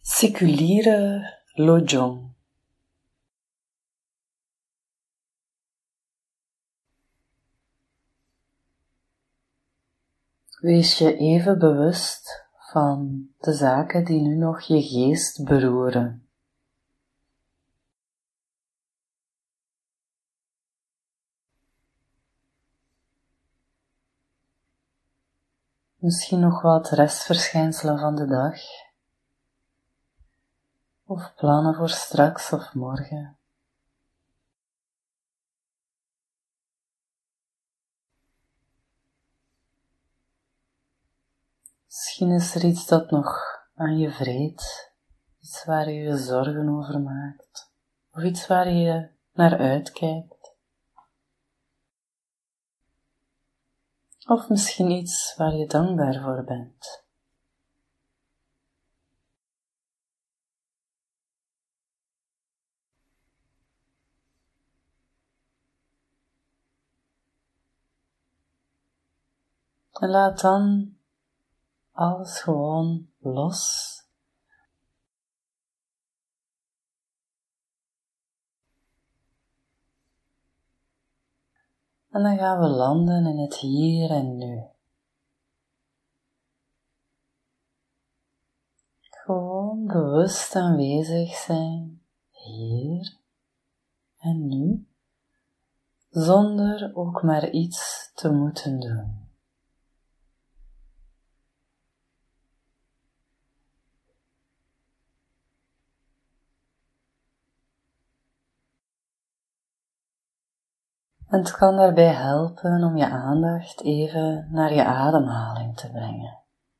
Seculiere Lojong. Wees je even bewust van de zaken die nu nog je geest beroeren. Misschien nog wat restverschijnselen van de dag, of plannen voor straks of morgen. Misschien is er iets dat nog aan je vreet, iets waar je je zorgen over maakt, of iets waar je naar uitkijkt. Of misschien iets waar je dankbaar voor bent. En laat dan alles gewoon los. En dan gaan we landen in het hier en nu. Gewoon bewust aanwezig zijn, hier en nu, zonder ook maar iets te moeten doen. En het kan daarbij helpen om je aandacht even naar je ademhaling te brengen.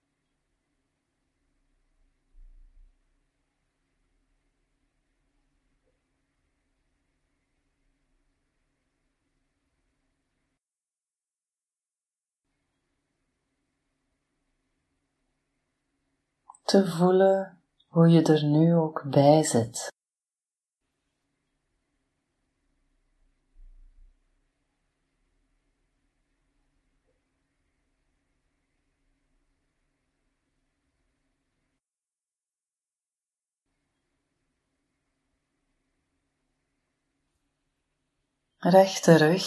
Te voelen hoe je er nu ook bij zit. Rechte rug,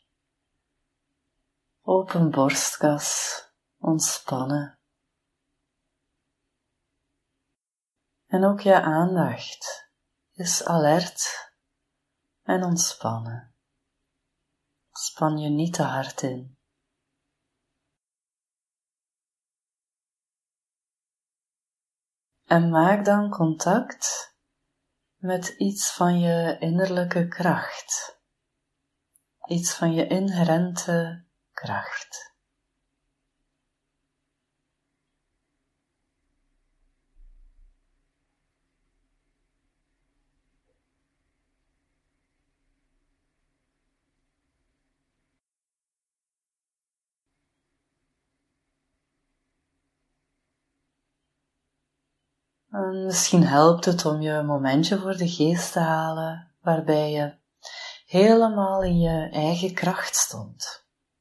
open borstkas, ontspannen. En ook je aandacht is alert en ontspannen. Span je niet te hard in. En maak dan contact met iets van je innerlijke kracht. Iets van je inherente kracht. En misschien helpt het om je een momentje voor de geest te halen, waarbij je helemaal in je eigen kracht stond.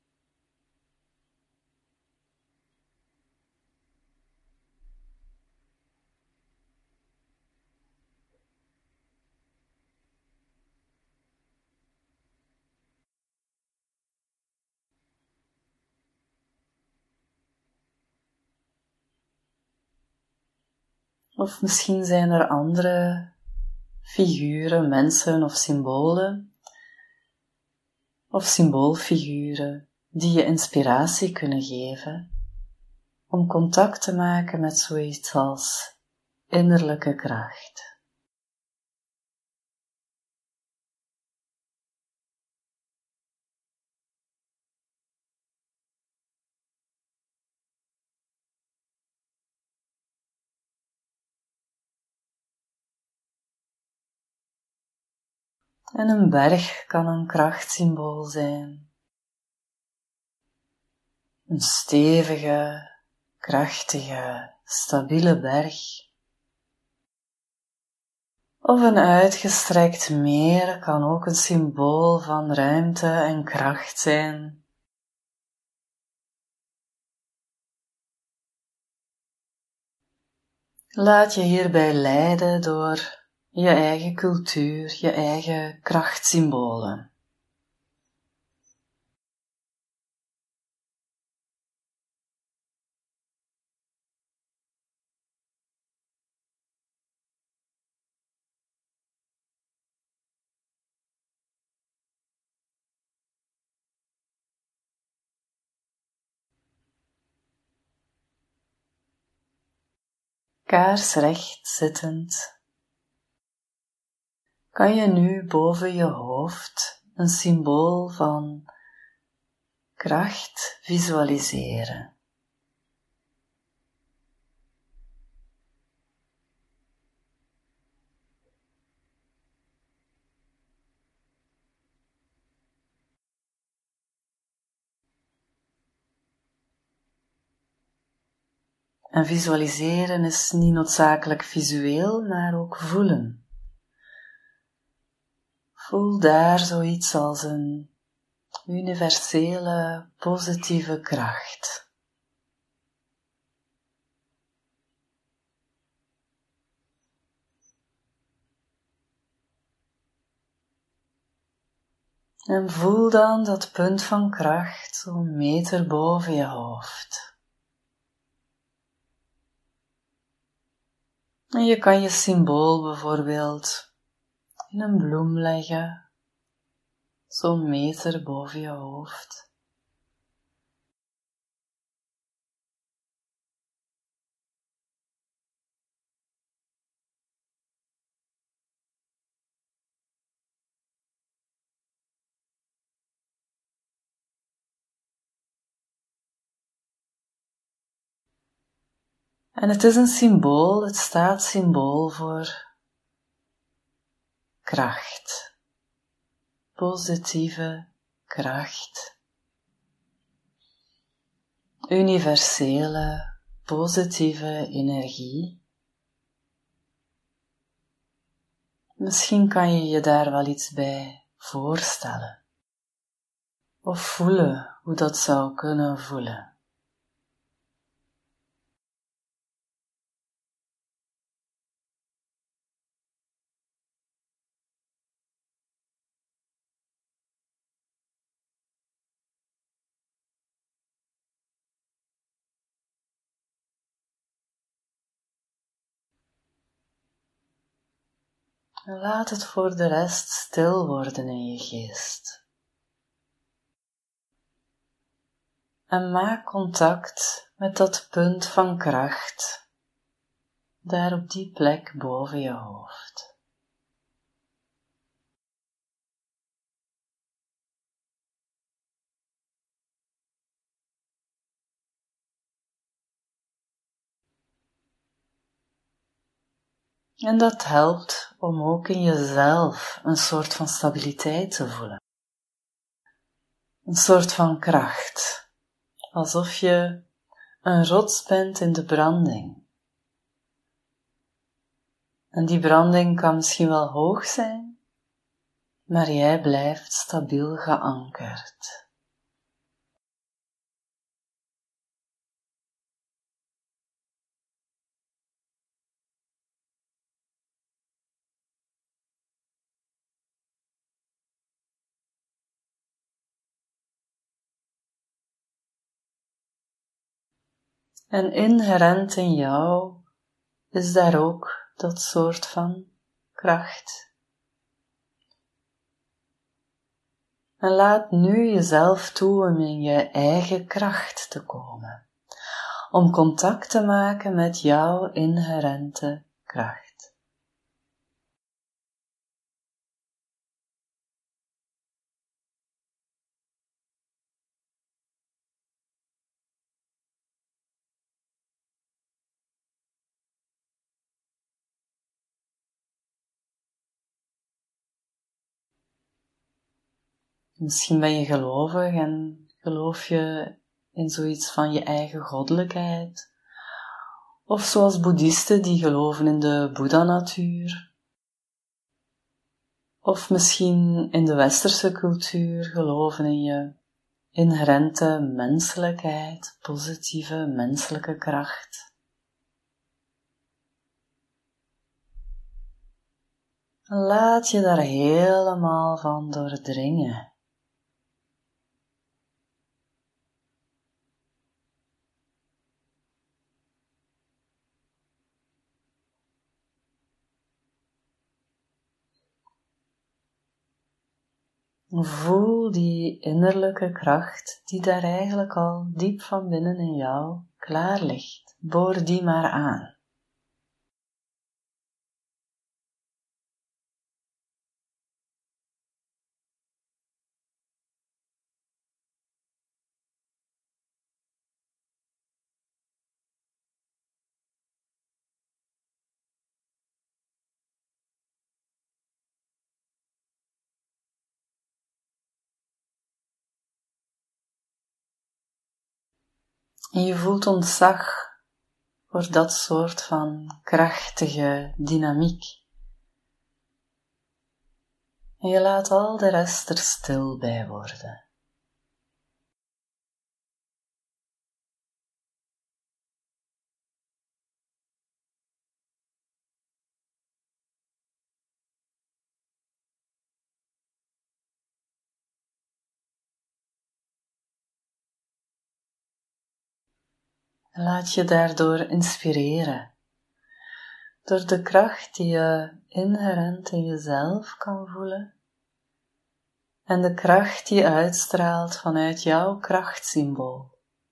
Of misschien zijn er andere figuren, mensen of symbolen, of symboolfiguren die je inspiratie kunnen geven om contact te maken met zoiets als innerlijke kracht. En een berg kan een krachtsymbool zijn. Een stevige, krachtige, stabiele berg. Of een uitgestrekt meer kan ook een symbool van ruimte en kracht zijn. Laat je hierbij leiden door je eigen cultuur, je eigen krachtsymbolen. Kaarsrecht zittend, kan je nu boven je hoofd een symbool van kracht visualiseren. En visualiseren is niet noodzakelijk visueel, maar ook voelen. Voel daar zoiets als een universele, positieve kracht. En voel dan dat punt van kracht zo'n meter boven je hoofd. En je kan je symbool bijvoorbeeld in een bloem leggen, zo'n meter boven je hoofd. En het is een symbool, het staat symbool voor kracht, positieve kracht, universele, positieve energie. Misschien kan je je daar wel iets bij voorstellen of voelen hoe dat zou kunnen voelen. En laat het voor de rest stil worden in je geest. En maak contact met dat punt van kracht, daar op die plek boven je hoofd. En dat helpt om ook in jezelf een soort van stabiliteit te voelen. Een soort van kracht. Alsof je een rots bent in de branding. En die branding kan misschien wel hoog zijn, maar jij blijft stabiel geankerd. En inherent in jou is daar ook dat soort van kracht. En laat nu jezelf toe om in je eigen kracht te komen. Om contact te maken met jouw inherente kracht. Misschien ben je gelovig en geloof je in zoiets van je eigen goddelijkheid. Of zoals boeddhisten die geloven in de Boeddha-natuur. Of misschien in de westerse cultuur geloven in je inherente menselijkheid, positieve menselijke kracht. Laat je daar helemaal van doordringen. Voel die innerlijke kracht die daar eigenlijk al diep van binnen in jou klaar ligt. Boor die maar aan. En je voelt ontzag voor dat soort van krachtige dynamiek. En je laat al de rest er stil bij worden. En laat je daardoor inspireren. Door de kracht die je inherent in jezelf kan voelen. En de kracht die uitstraalt vanuit jouw krachtsymbool.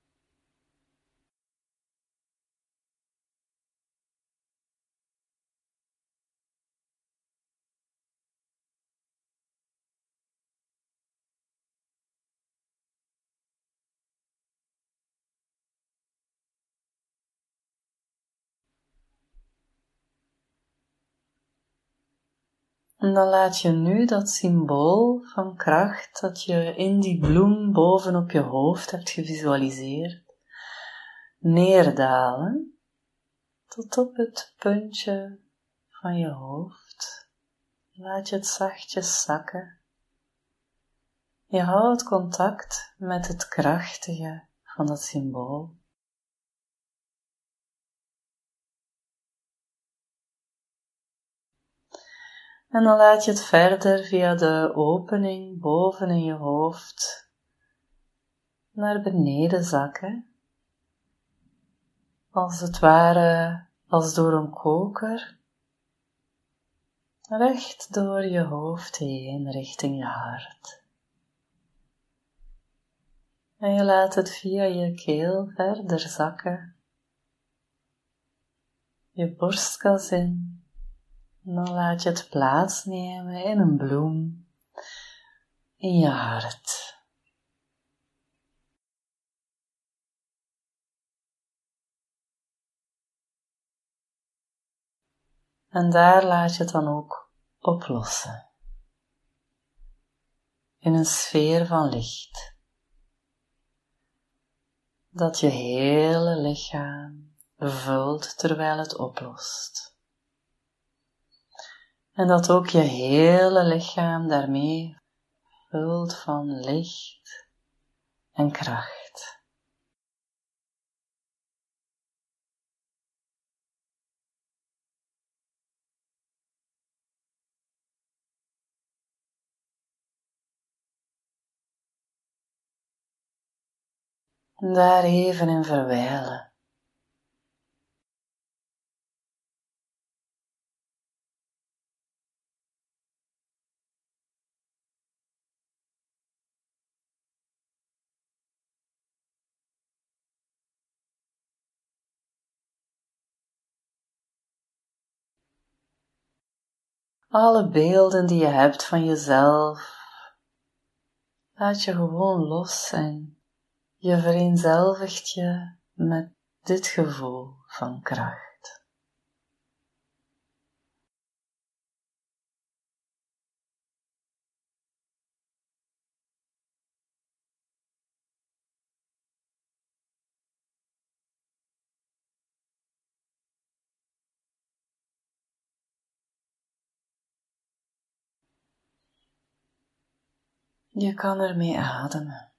En dan laat je nu dat symbool van kracht dat je in die bloem boven op je hoofd hebt gevisualiseerd, neerdalen tot op het puntje van je hoofd. Laat je het zachtjes zakken. Je houdt contact met het krachtige van dat symbool. En dan laat je het verder via de opening boven in je hoofd naar beneden zakken. Als het ware als door een koker. Recht door je hoofd heen richting je hart. En je laat het via je keel verder zakken. Je borstkas in. En dan laat je het plaatsnemen in een bloem in je hart. En daar laat je het dan ook oplossen. In een sfeer van licht. Dat je hele lichaam vult terwijl het oplost. En dat ook je hele lichaam daarmee vult van licht en kracht. En daar even in verwijlen. Alle beelden die je hebt van jezelf, laat je gewoon los en je vereenzelvigt je met dit gevoel van kracht. Je kan ermee ademen.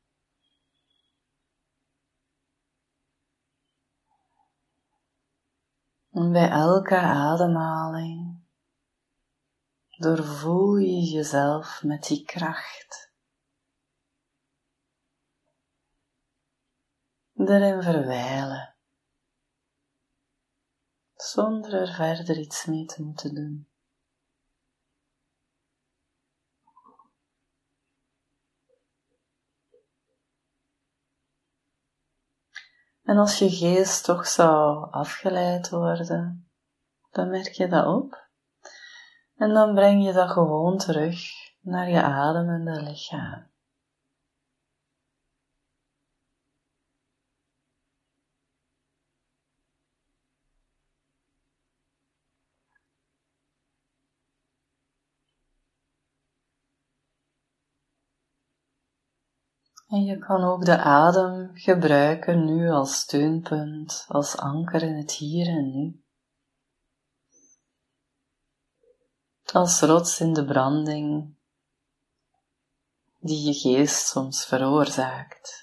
En bij elke ademhaling doorvoel je jezelf met die kracht. Erin verwijlen, zonder er verder iets mee te moeten doen. En als je geest toch zou afgeleid worden, dan merk je dat op. En dan breng je dat gewoon terug naar je ademende lichaam. En je kan ook de adem gebruiken nu als steunpunt, als anker in het hier en nu. Als rots in de branding die je geest soms veroorzaakt.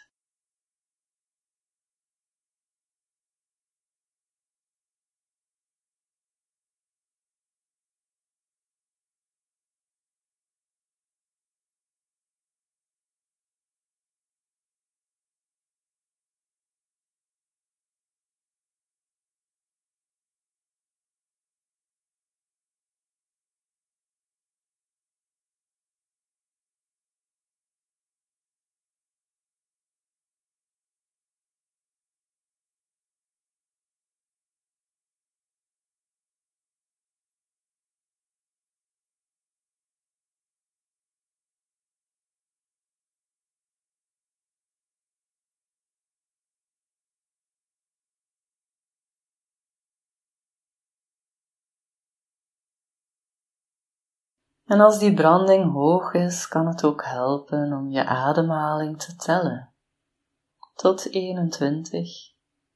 En als die branding hoog is, kan het ook helpen om je ademhaling te tellen. Tot 21.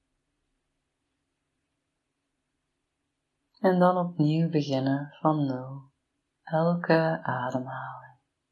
En dan opnieuw beginnen van 0. Elke ademhaling.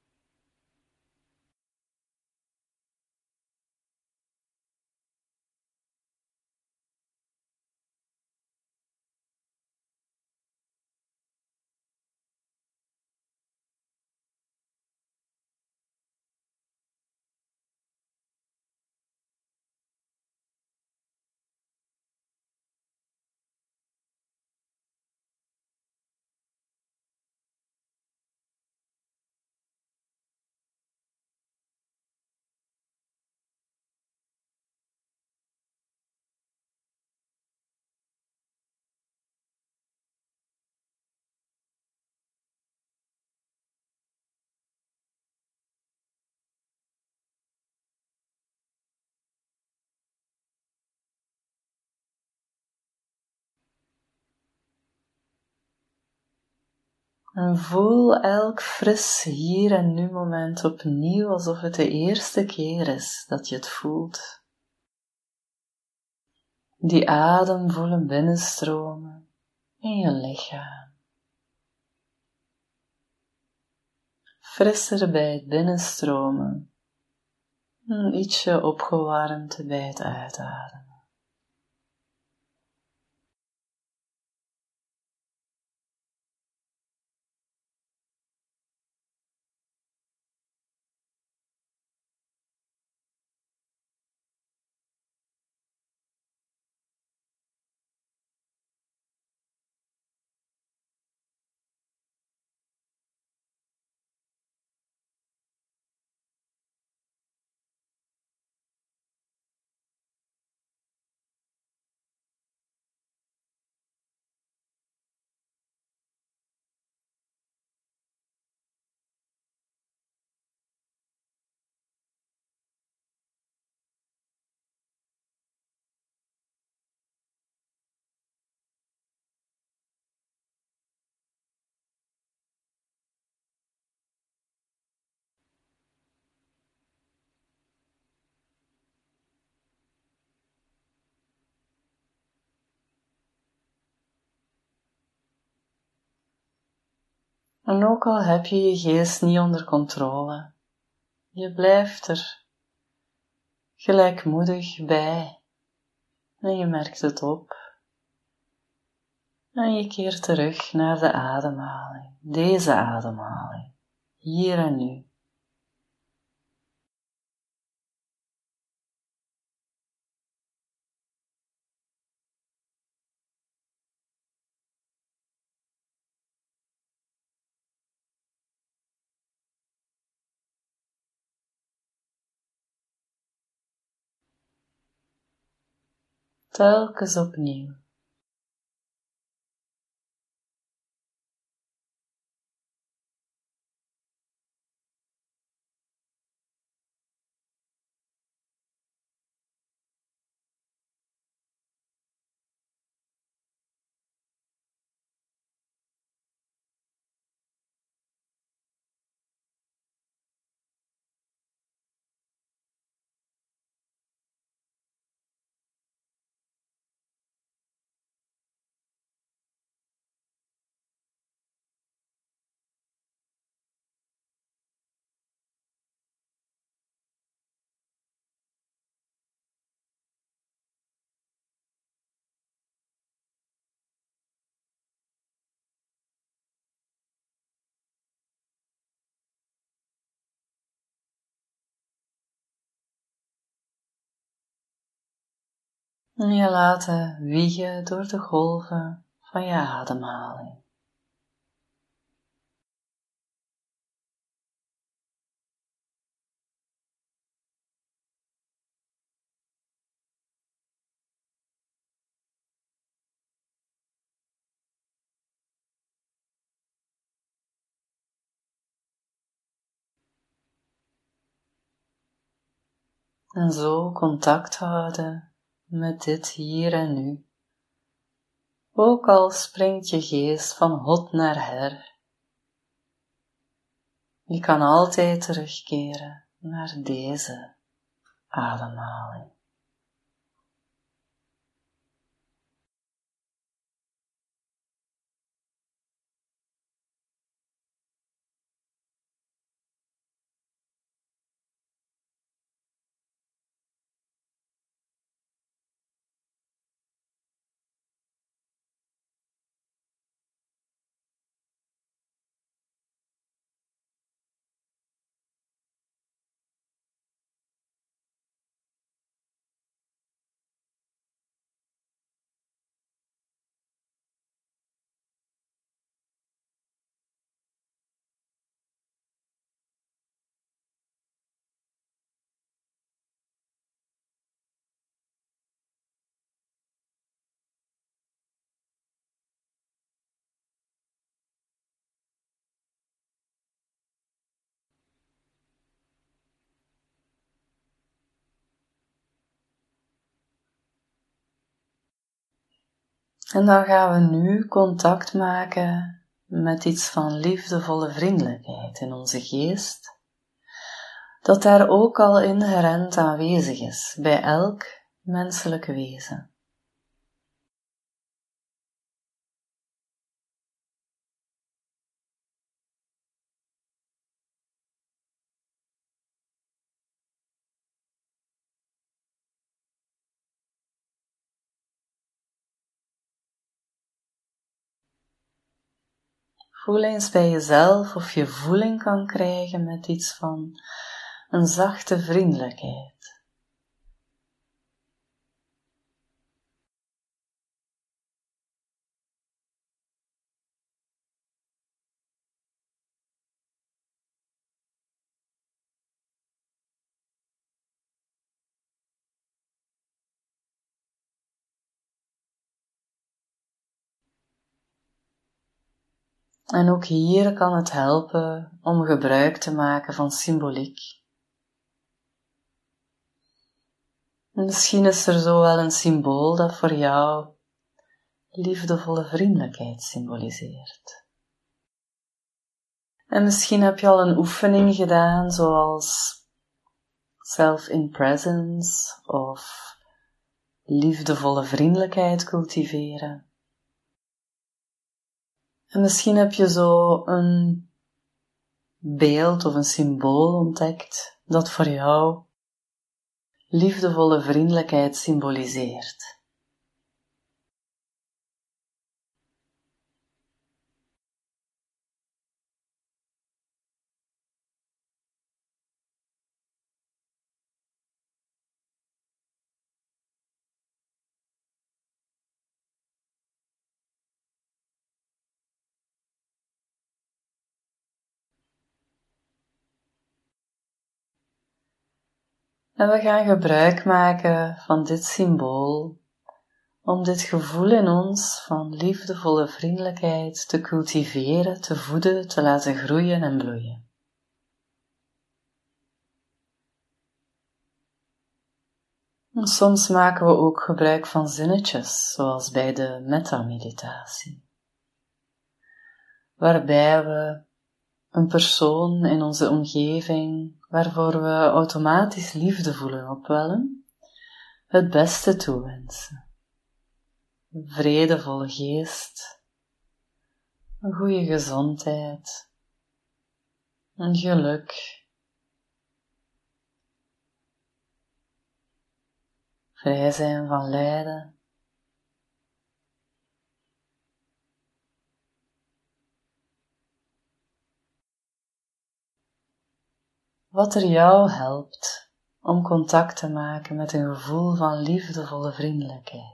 En voel elk fris hier en nu moment opnieuw alsof het de eerste keer is dat je het voelt. Die adem voelen binnenstromen in je lichaam. Frisser bij het binnenstromen, ietsje opgewarmd bij het uitademen. En ook al heb je je geest niet onder controle, je blijft er gelijkmoedig bij en je merkt het op. En je keert terug naar de ademhaling, deze ademhaling, hier en nu. Telkens opnieuw. En je laten wiegen door de golven van je ademhaling. En zo contact houden met dit hier en nu. Ook al springt je geest van hot naar her. Je kan altijd terugkeren naar deze ademhaling. En dan gaan we nu contact maken met iets van liefdevolle vriendelijkheid in onze geest, dat daar ook al inherent aanwezig is bij elk menselijk wezen. Voel eens bij jezelf of je voeling kan krijgen met iets van een zachte vriendelijkheid. En ook hier kan het helpen om gebruik te maken van symboliek. Misschien is er zo wel een symbool dat voor jou liefdevolle vriendelijkheid symboliseert. En misschien heb je al een oefening gedaan zoals self-in-presence of liefdevolle vriendelijkheid cultiveren. En misschien heb je zo een beeld of een symbool ontdekt dat voor jou liefdevolle vriendelijkheid symboliseert. En we gaan gebruik maken van dit symbool om dit gevoel in ons van liefdevolle vriendelijkheid te cultiveren, te voeden, te laten groeien en bloeien. En soms maken we ook gebruik van zinnetjes, zoals bij de metta-meditatie, waarbij we een persoon in onze omgeving, waarvoor we automatisch liefde voelen opwellen, het beste toewensen. Een vredevolle geest, een goede gezondheid, een geluk, vrij zijn van lijden. Wat er jou helpt om contact te maken met een gevoel van liefdevolle vriendelijkheid.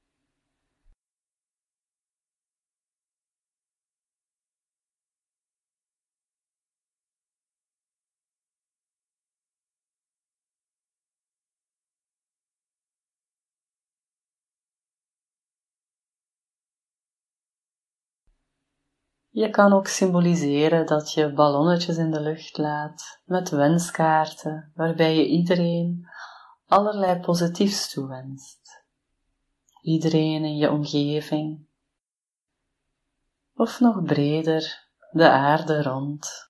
Je kan ook symboliseren dat je ballonnetjes in de lucht laat met wenskaarten, waarbij je iedereen allerlei positiefs toewenst. Iedereen in je omgeving, of nog breder, de aarde rond.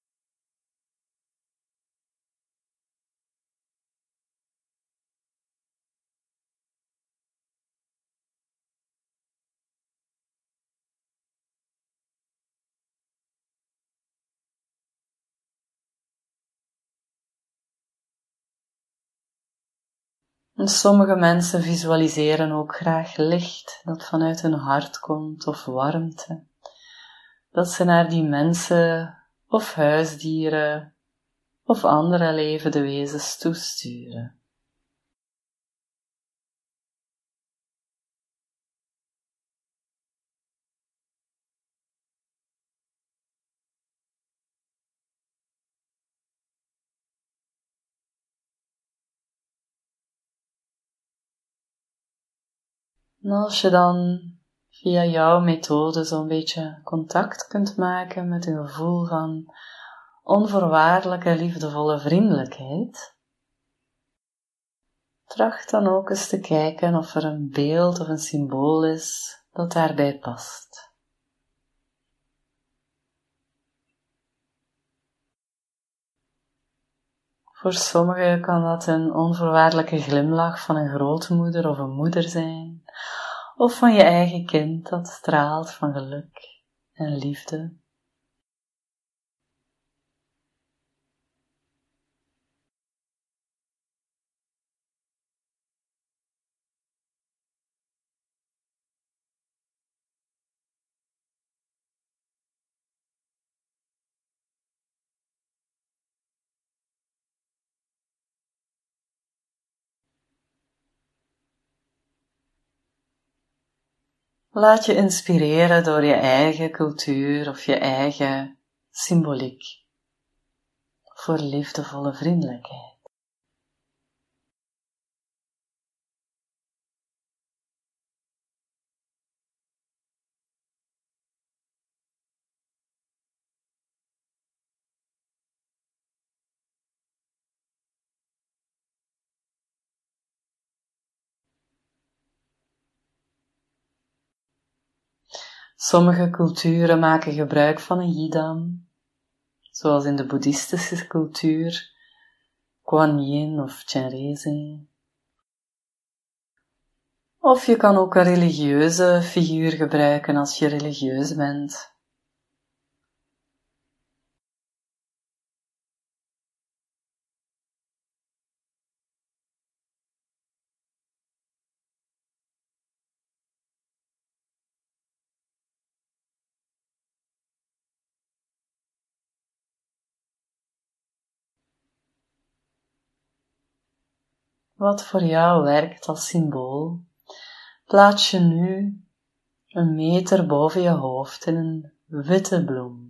En sommige mensen visualiseren ook graag licht dat vanuit hun hart komt of warmte. Dat ze naar die mensen of huisdieren of andere levende wezens toesturen. En als je dan via jouw methode zo'n beetje contact kunt maken met een gevoel van onvoorwaardelijke, liefdevolle vriendelijkheid, tracht dan ook eens te kijken of er een beeld of een symbool is dat daarbij past. Voor sommigen kan dat een onvoorwaardelijke glimlach van een grootmoeder of een moeder zijn, of van je eigen kind dat straalt van geluk en liefde. Laat je inspireren door je eigen cultuur of je eigen symboliek voor liefdevolle vriendelijkheid. Sommige culturen maken gebruik van een yidam, zoals in de boeddhistische cultuur, Kuan Yin of Chenrezig. Of je kan ook een religieuze figuur gebruiken als je religieus bent. Wat voor jou werkt als symbool, plaats je nu 1 meter boven je hoofd in een witte bloem.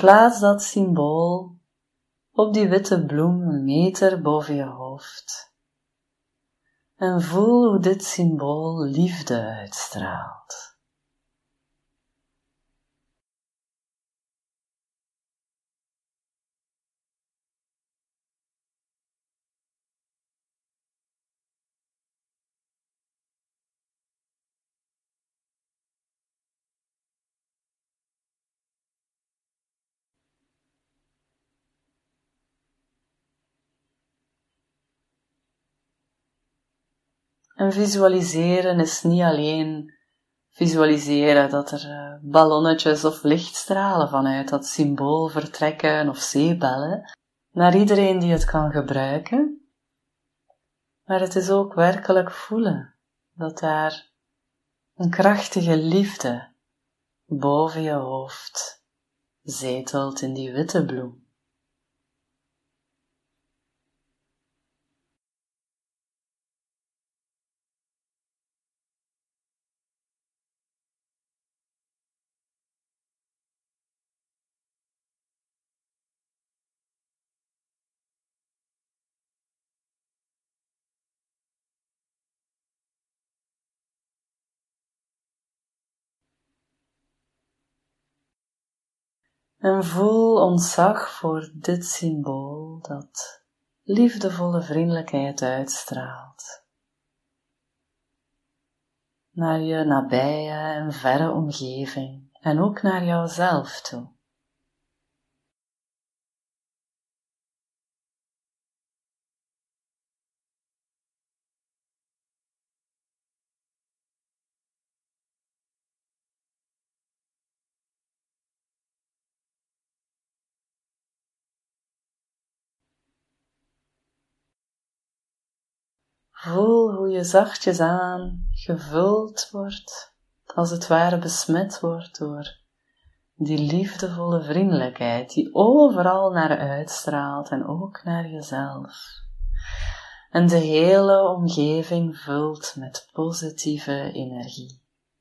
plaats dat symbool op die witte bloem 1 meter boven je hoofd. En voel hoe dit symbool liefde uitstraalt. En visualiseren is niet alleen visualiseren dat er ballonnetjes of lichtstralen vanuit dat symbool vertrekken of zeebellen naar iedereen die het kan gebruiken. Maar het is ook werkelijk voelen dat daar een krachtige liefde boven je hoofd zetelt in die witte bloem. En voel ontzag voor dit symbool dat liefdevolle vriendelijkheid uitstraalt. Naar je nabije en verre omgeving en ook naar jouzelf toe. Voel hoe je zachtjes aan gevuld wordt, als het ware besmet wordt door die liefdevolle vriendelijkheid die overal naar uitstraalt en ook naar jezelf. En de hele omgeving vult met positieve energie.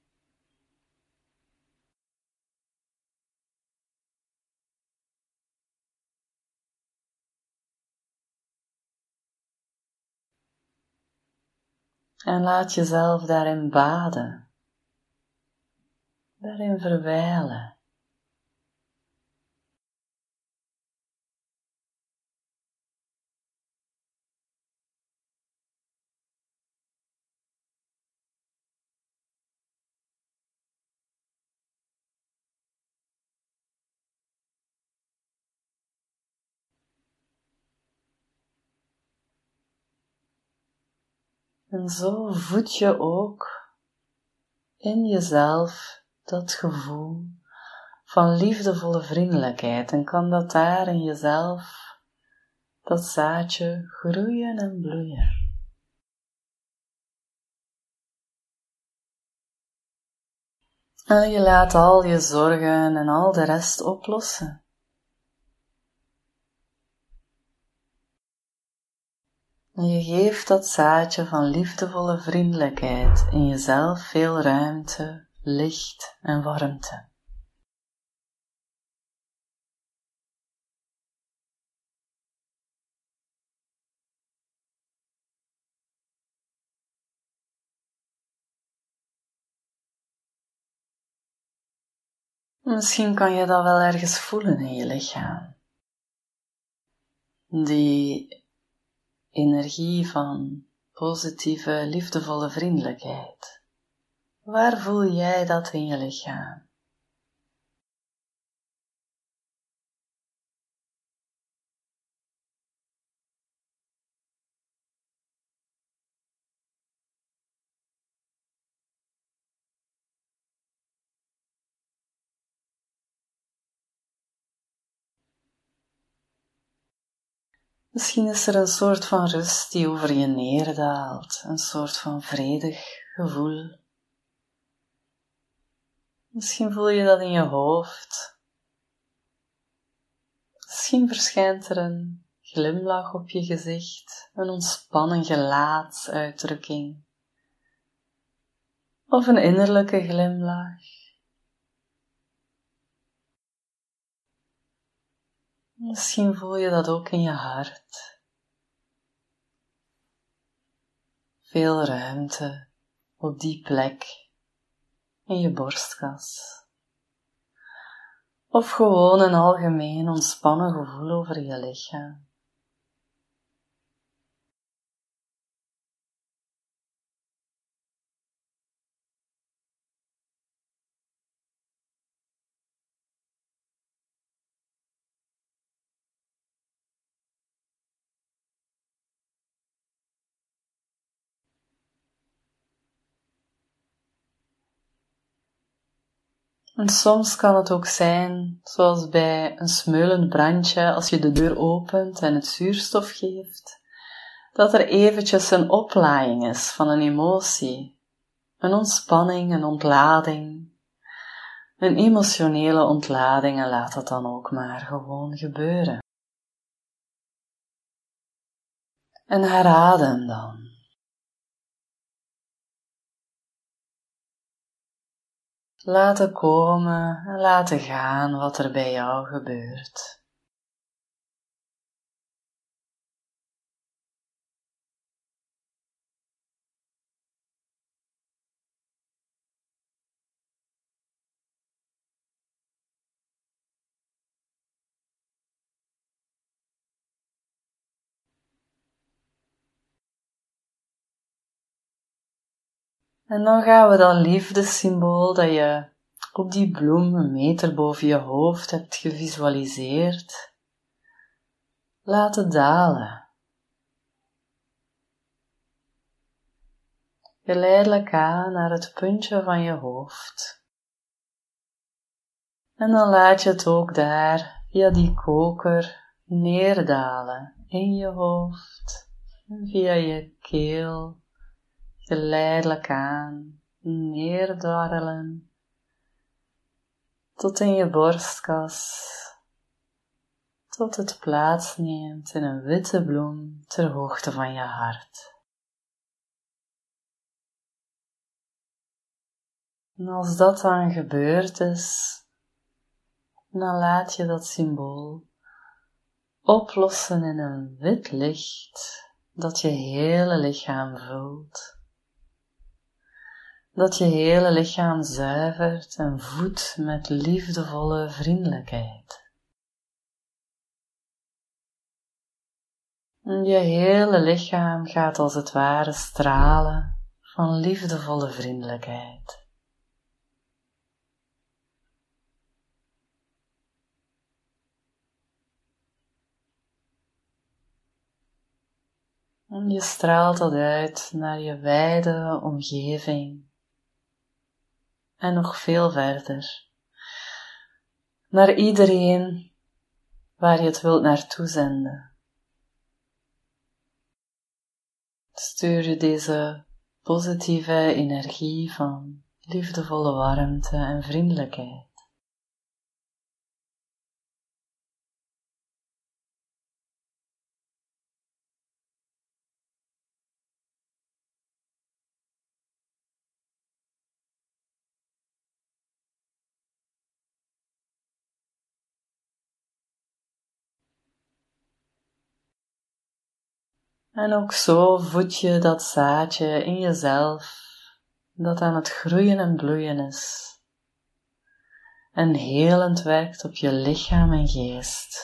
En laat jezelf daarin baden, daarin verwijlen. En zo voed je ook in jezelf dat gevoel van liefdevolle vriendelijkheid en kan dat daar in jezelf, dat zaadje, groeien en bloeien. En je laat al je zorgen en al de rest oplossen. En je geeft dat zaadje van liefdevolle vriendelijkheid in jezelf veel ruimte, licht en warmte. Misschien kan je dat wel ergens voelen in je lichaam. Die energie van positieve, liefdevolle vriendelijkheid. Waar voel jij dat in je lichaam? Misschien is er een soort van rust die over je neerdaalt, een soort van vredig gevoel. Misschien voel je dat in je hoofd. Misschien verschijnt er een glimlach op je gezicht, een ontspannen gelaatsuitdrukking. Of een innerlijke glimlach. Misschien voel je dat ook in je hart. Veel ruimte op die plek in je borstkas. Of gewoon een algemeen ontspannen gevoel over je lichaam. En soms kan het ook zijn, zoals bij een smeulend brandje, als je de deur opent en het zuurstof geeft, dat er eventjes een oplaaiing is van een emotie, een ontspanning, een ontlading, een emotionele ontlading en laat het dan ook maar gewoon gebeuren. En heradem dan. Laten komen en laten gaan wat er bij jou gebeurt. En dan gaan we dat liefdessymbool dat je op die bloem een meter boven je hoofd hebt gevisualiseerd, laten dalen. Geleidelijk aan naar het puntje van je hoofd. En dan laat je het ook daar via die koker neerdalen in je hoofd en via je keel. Geleidelijk aan, neerdwarrelen, tot in je borstkas, tot het plaatsneemt in een witte bloem ter hoogte van je hart. En als dat dan gebeurd is, dan laat je dat symbool oplossen in een wit licht dat je hele lichaam vult. Dat je hele lichaam zuivert en voedt met liefdevolle vriendelijkheid. En je hele lichaam gaat als het ware stralen van liefdevolle vriendelijkheid. En je straalt dat uit naar je wijde omgeving. En nog veel verder. Naar iedereen waar je het wilt naartoe zenden. Stuur je deze positieve energie van liefdevolle warmte en vriendelijkheid. En ook zo voed je dat zaadje in jezelf, dat aan het groeien en bloeien is. En helend werkt op je lichaam en geest.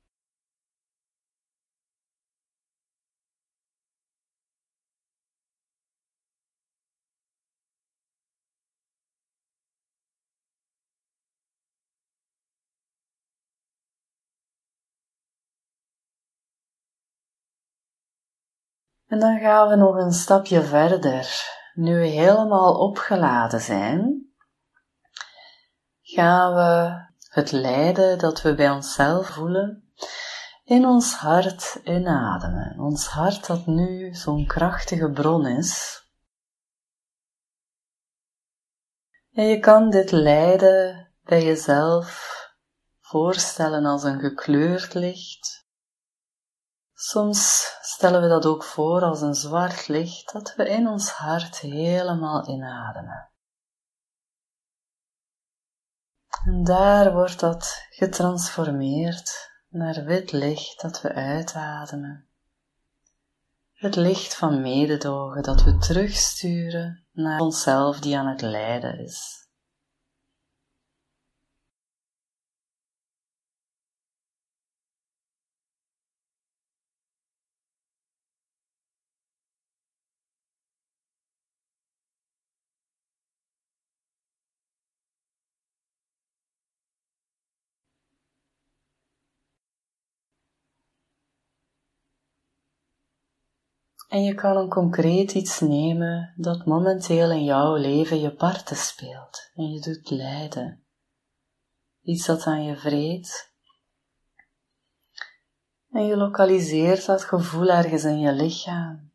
En dan gaan we nog een stapje verder. Nu we helemaal opgeladen zijn, gaan we het lijden dat we bij onszelf voelen in ons hart inademen. Ons hart dat nu zo'n krachtige bron is. En je kan dit lijden bij jezelf voorstellen als een gekleurd licht. Soms stellen we dat ook voor als een zwart licht dat we in ons hart helemaal inademen. En daar wordt dat getransformeerd naar wit licht dat we uitademen. Het licht van mededogen dat we terugsturen naar onszelf die aan het lijden is. En je kan een concreet iets nemen dat momenteel in jouw leven je parten speelt en je doet lijden. Iets dat aan je vreet. En je lokaliseert dat gevoel ergens in je lichaam.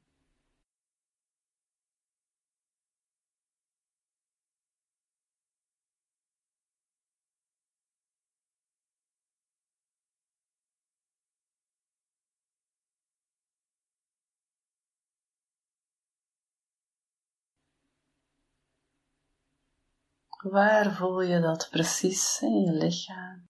Waar voel je dat precies in je lichaam?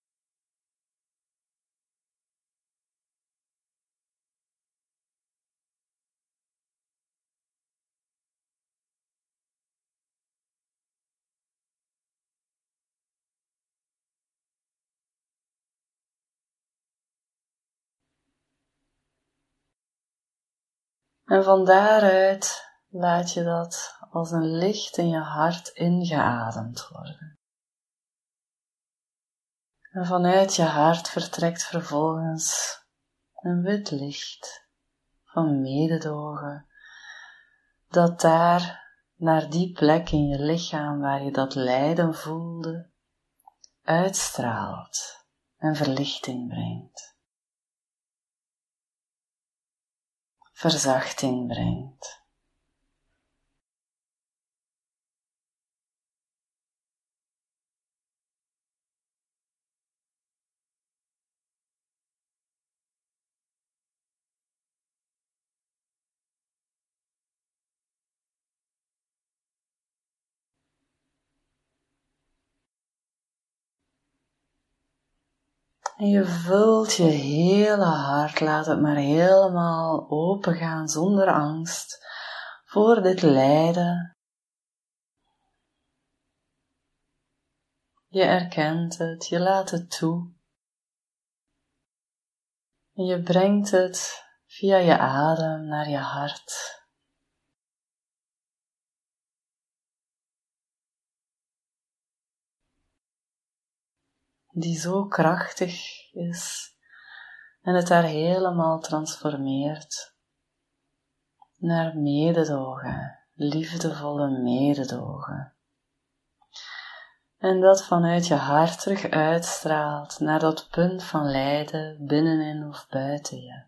En van daaruit laat je dat als een licht in je hart ingeademd worden. En vanuit je hart vertrekt vervolgens een wit licht van mededogen, dat daar naar die plek in je lichaam waar je dat lijden voelde, uitstraalt en verlichting brengt. Verzachting brengt. En je vult je hele hart, laat het maar helemaal open gaan zonder angst voor dit lijden. Je erkent het, je laat het toe. En je brengt het via je adem naar je hart. Die zo krachtig is en het daar helemaal transformeert naar mededogen, liefdevolle mededogen. En dat vanuit je hart terug uitstraalt naar dat punt van lijden binnenin of buiten je.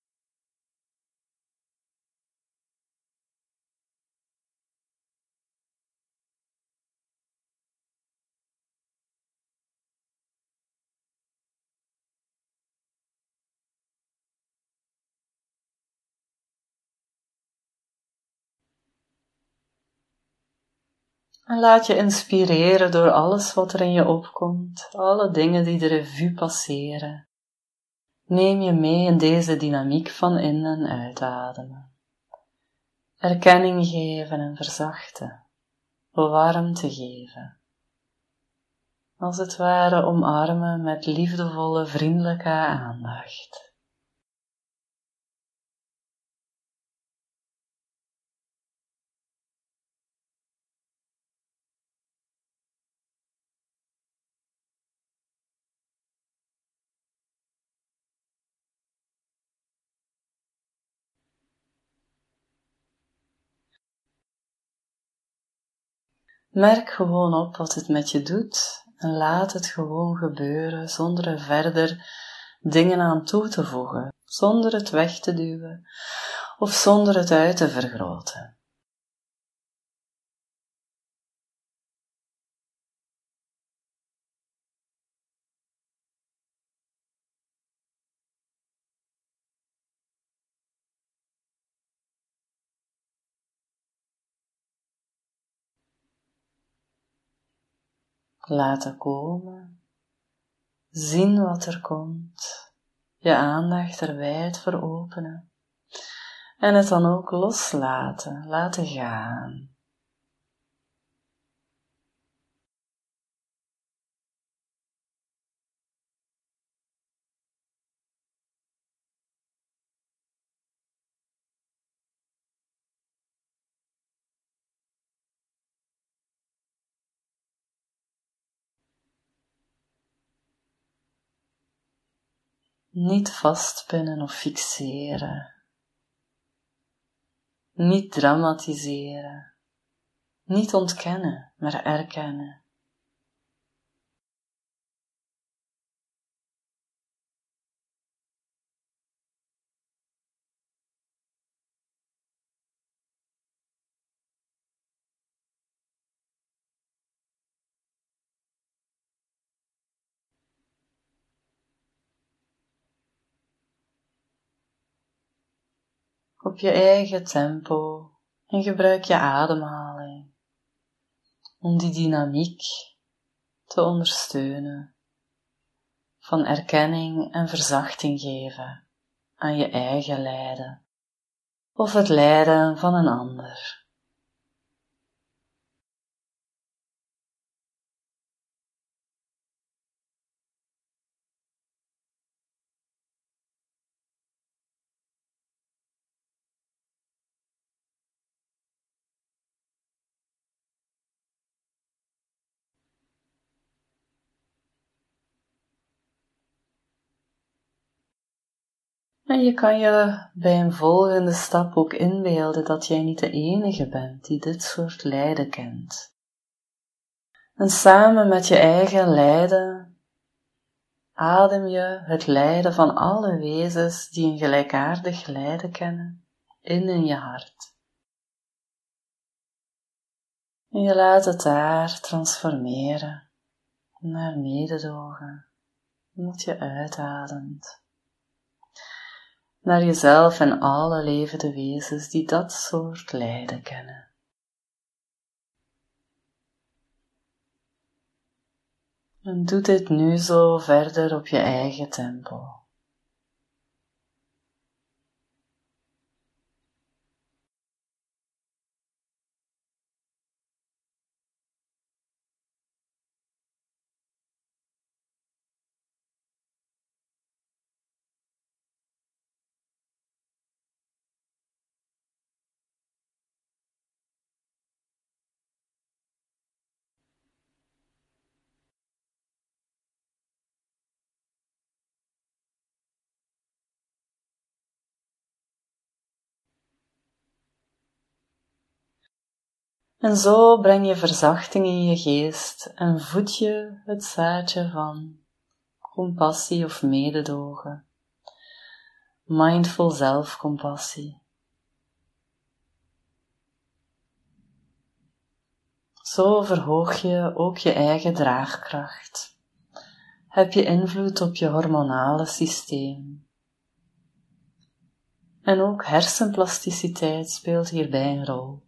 En laat je inspireren door alles wat er in je opkomt, alle dingen die de revue passeren. Neem je mee in deze dynamiek van in- en uitademen. Erkenning geven en verzachten, warmte geven. Als het ware omarmen met liefdevolle, vriendelijke aandacht. Merk gewoon op wat het met je doet en laat het gewoon gebeuren zonder er verder dingen aan toe te voegen, zonder het weg te duwen of zonder het uit te vergroten. Laten komen, zien wat er komt je aandacht er wijd voor openen en het dan ook loslaten, laten gaan. Niet vastpinnen of fixeren. Niet dramatiseren. Niet ontkennen, maar erkennen. Op je eigen tempo en gebruik je ademhaling om die dynamiek te ondersteunen van erkenning en verzachting geven aan je eigen lijden of het lijden van een ander. En je kan je bij een volgende stap ook inbeelden dat jij niet de enige bent die dit soort lijden kent. En samen met je eigen lijden adem je het lijden van alle wezens die een gelijkaardig lijden kennen in je hart. En je laat het daar transformeren naar mededogen, omdat je uitademt. Naar jezelf en alle levende wezens die dat soort lijden kennen. En doe dit nu zo verder op je eigen tempo. En zo breng je verzachting in je geest en voed je het zaadje van compassie of mededogen, mindful zelfcompassie. Zo verhoog je ook je eigen draagkracht. Heb je invloed op je hormonale systeem. En ook hersenplasticiteit speelt hierbij een rol.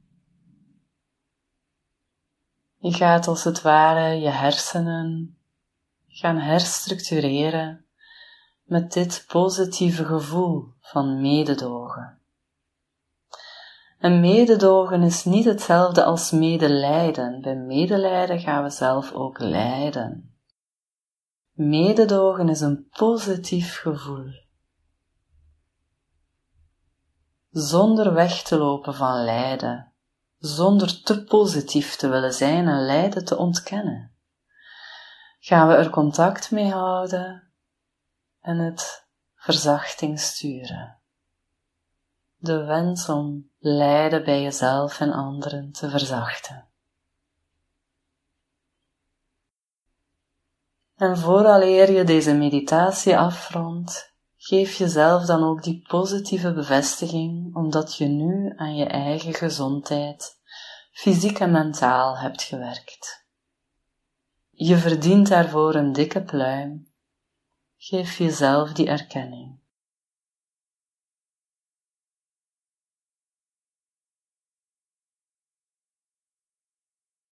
Je gaat als het ware je hersenen gaan herstructureren met dit positieve gevoel van mededogen. En mededogen is niet hetzelfde als medelijden. Bij medelijden gaan we zelf ook lijden. Mededogen is een positief gevoel. Zonder weg te lopen van lijden, zonder te positief te willen zijn en lijden te ontkennen, gaan we er contact mee houden en het verzachting sturen. De wens om lijden bij jezelf en anderen te verzachten. En vooraleer je deze meditatie afrondt, geef jezelf dan ook die positieve bevestiging, omdat je nu aan je eigen gezondheid, fysiek en mentaal hebt gewerkt. Je verdient daarvoor een dikke pluim. Geef jezelf die erkenning.